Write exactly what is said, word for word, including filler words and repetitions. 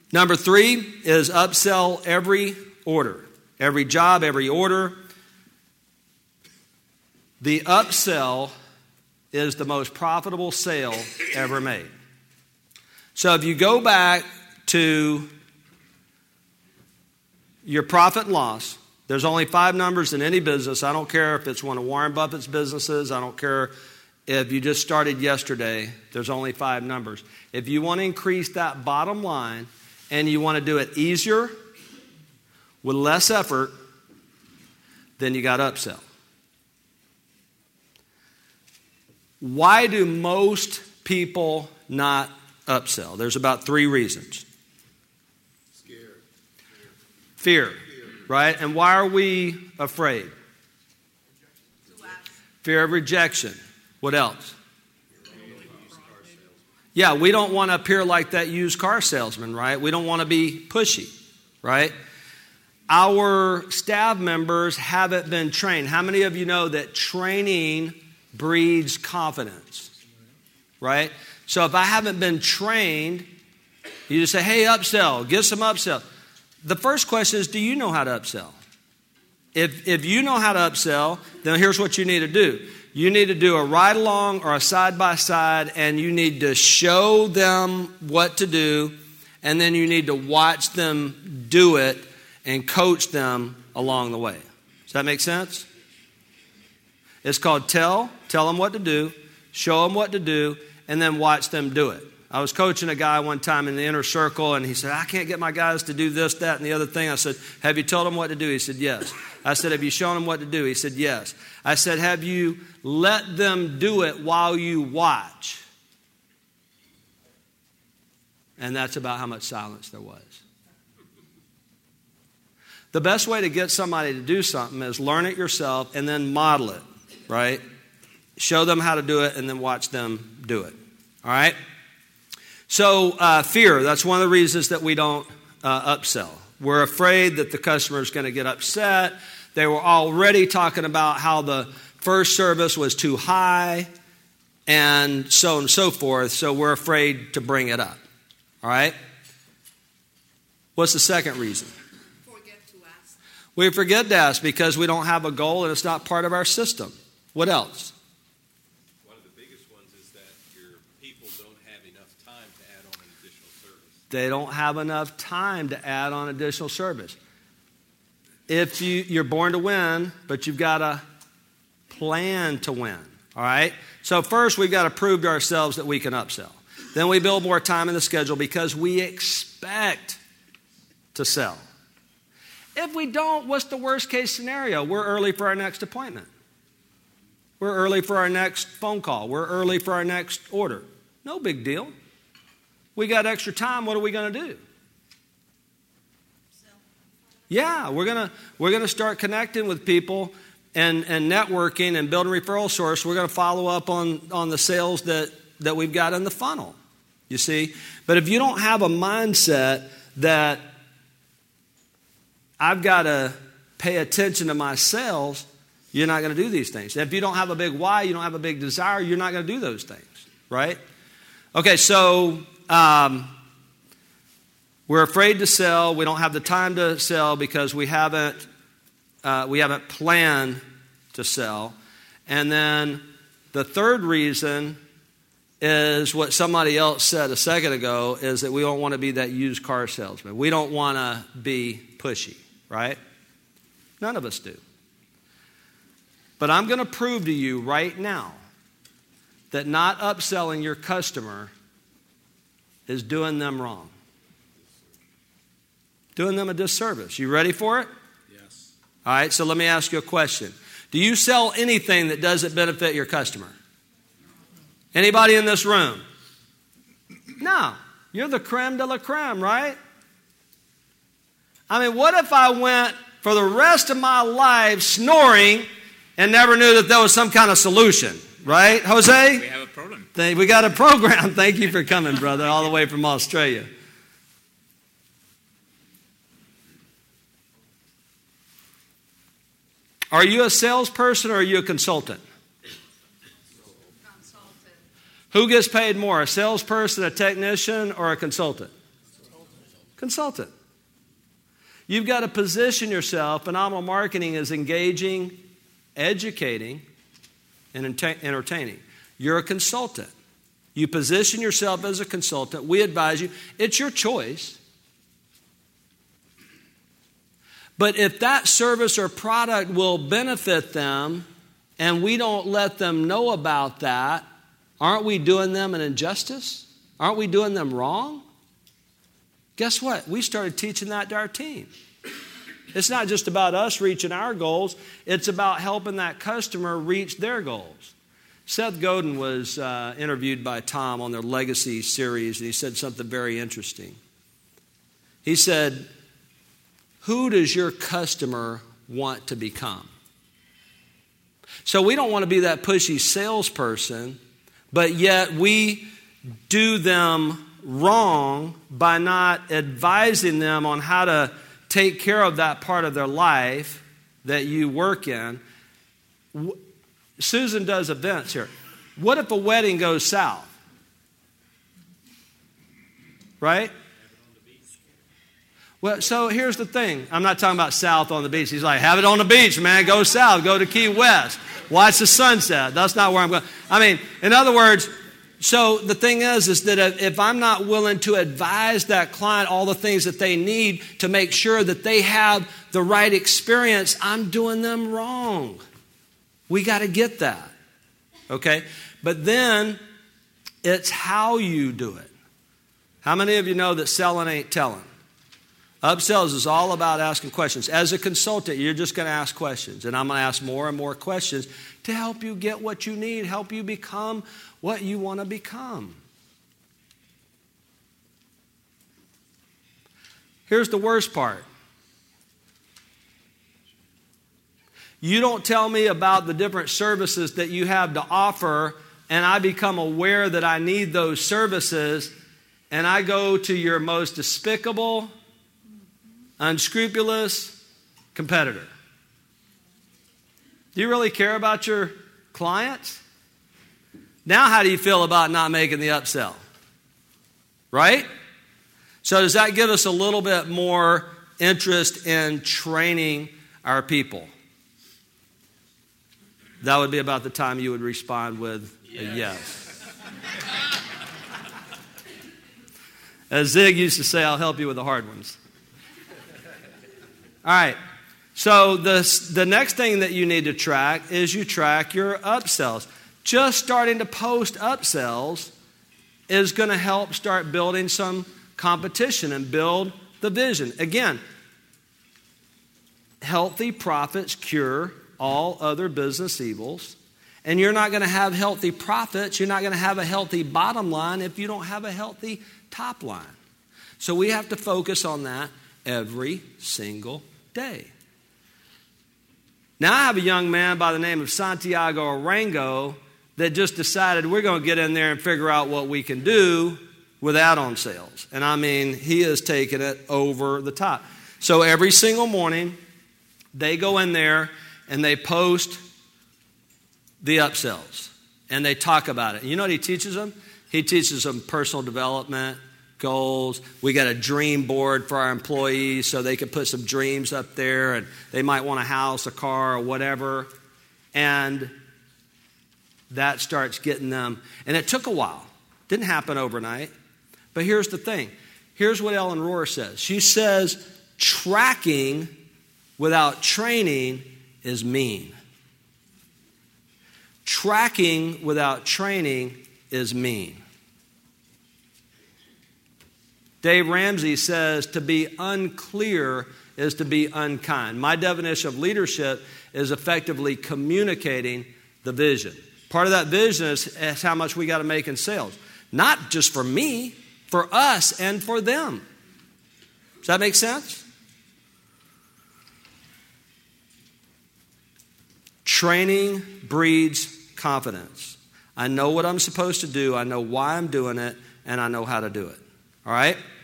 Number three is upsell every order. Every job, every order. The upsell is the most profitable sale ever made. So if you go back to your profit and loss, there's only five numbers in any business. I don't care if it's one of Warren Buffett's businesses. I don't care if you just started yesterday. There's only five numbers. If you want to increase that bottom line and you want to do it easier, with less effort, then you got to upsell. Why do most people not upsell? There's about three reasons. Scared. Fear, Fear. Right? And why are we afraid? Fear of rejection. What else? Yeah, we don't want to appear like that used car salesman, right? We don't want to be pushy, right? Our staff members haven't been trained. How many of you know that training breeds confidence, right? So if I haven't been trained, you just say, hey, upsell, get some upsell. The first question is, do you know how to upsell? If, if you know how to upsell, then here's what you need to do. You need to do a ride-along or a side-by-side, and you need to show them what to do, and then you need to watch them do it and coach them along the way. Does that make sense? It's called tell, tell them what to do, show them what to do, and then watch them do it. I was coaching a guy one time in the inner circle, and he said, I can't get my guys to do this, that, and the other thing. I said, have you told them what to do? He said, yes. I said, have you shown them what to do? He said, yes. I said, have you let them do it while you watch? And that's about how much silence there was. The best way to get somebody to do something is learn it yourself and then model it, right? Show them how to do it and then watch them do it, all right? So uh, fear, that's one of the reasons that we don't uh, upsell. We're afraid that the customer is going to get upset. They were already talking about how the first service was too high and so on and so forth, so we're afraid to bring it up, all right? What's the second reason? We forget to ask because we don't have a goal and it's not part of our system. What else? One of the biggest ones is that your people don't have enough time to add on an additional service. They don't have enough time to add on additional service. If you, you're born to win, but you've got to plan to win, all right? So first we've got to prove to ourselves that we can upsell. Then we build more time in the schedule because we expect to sell. If we don't, what's the worst case scenario? We're early for our next appointment. We're early for our next phone call. We're early for our next order. No big deal. We got extra time. What are we going to do? Yeah, we're going to we're going to start connecting with people and, and networking and building referral source. We're going to follow up on, on the sales that, that we've got in the funnel, you see. But if you don't have a mindset that I've got to pay attention to my sales, you're not going to do these things. If you don't have a big why, you don't have a big desire, you're not going to do those things, right? Okay, so um, we're afraid to sell. We don't have the time to sell because we haven't uh, we haven't planned to sell. And then the third reason is what somebody else said a second ago, is that we don't want to be that used car salesman. We don't want to be pushy. Right? None of us do. But I'm going to prove to you right now that not upselling your customer is doing them wrong. Doing them a disservice. You ready for it? Yes. All right, so let me ask you a question. Do you sell anything that doesn't benefit your customer? Anybody in this room? No. You're the creme de la creme, right? I mean, what if I went for the rest of my life snoring and never knew that there was some kind of solution, right, Jose? We have a problem. We got a program. Thank you for coming, brother, all the way from Australia. Are you a salesperson or are you a consultant? Consultant. Who gets paid more, a salesperson, a technician, or a consultant? Consultant. You've got to position yourself. Phenomenal marketing is engaging, educating, and enta- entertaining. You're a consultant. You position yourself as a consultant. We advise you. It's your choice. But if that service or product will benefit them and we don't let them know about that, aren't we doing them an injustice? Aren't we doing them wrong? Guess what? We started teaching that to our team. It's not just about us reaching our goals. It's about helping that customer reach their goals. Seth Godin was uh, interviewed by Tom on their Legacy series, and he said something very interesting. He said, who does your customer want to become? So we don't want to be that pushy salesperson, but yet we do them wrong by not advising them on how to take care of that part of their life that you work in. Susan does events here. What if a wedding goes south? Right? Well, so here's the thing. I'm not talking about south on the beach. He's like, have it on the beach, man. Go south. Go to Key West. Watch the sunset. That's not where I'm going. I mean, in other words, so the thing is, is that if I'm not willing to advise that client all the things that they need to make sure that they have the right experience, I'm doing them wrong. We got to get that. Okay? But then it's how you do it. How many of you know that selling ain't telling? Upsells is all about asking questions. As a consultant, you're just going to ask questions. And I'm going to ask more and more questions to help you get what you need, help you become what you want to become. Here's the worst part. You don't tell me about the different services that you have to offer, and I become aware that I need those services, and I go to your most despicable, unscrupulous competitor. Do you really care about your clients? Now how do you feel about not making the upsell? Right? So does that give us a little bit more interest in training our people? That would be about the time you would respond with yes. a yes. As Zig used to say, I'll help you with the hard ones. All right. So the, the next thing that you need to track is you track your upsells. Just starting to post upsells is going to help start building some competition and build the vision. Again, healthy profits cure all other business evils. And you're not going to have healthy profits. You're not going to have a healthy bottom line if you don't have a healthy top line. So we have to focus on that every single day. Now I have a young man by the name of Santiago Arango that just decided we're going to get in there and figure out what we can do with add-on sales. And I mean, he has taken it over the top. So every single morning, they go in there and they post the upsells. And they talk about it. And you know what he teaches them? He teaches them personal development, goals. We got a dream board for our employees so they can put some dreams up there. And they might want a house, a car, or whatever. And that starts getting them. And it took a while. Didn't happen overnight. But here's the thing. Here's what Ellen Rohr says. She says, tracking without training is mean. Tracking without training is mean. Dave Ramsey says to be unclear is to be unkind. My definition of leadership is effectively communicating the vision. Part of that vision is, is how much we got to make in sales. Not just for me, for us and for them. Does that make sense? Training breeds confidence. I know what I'm supposed to do. I know why I'm doing it, and I know how to do it. All right?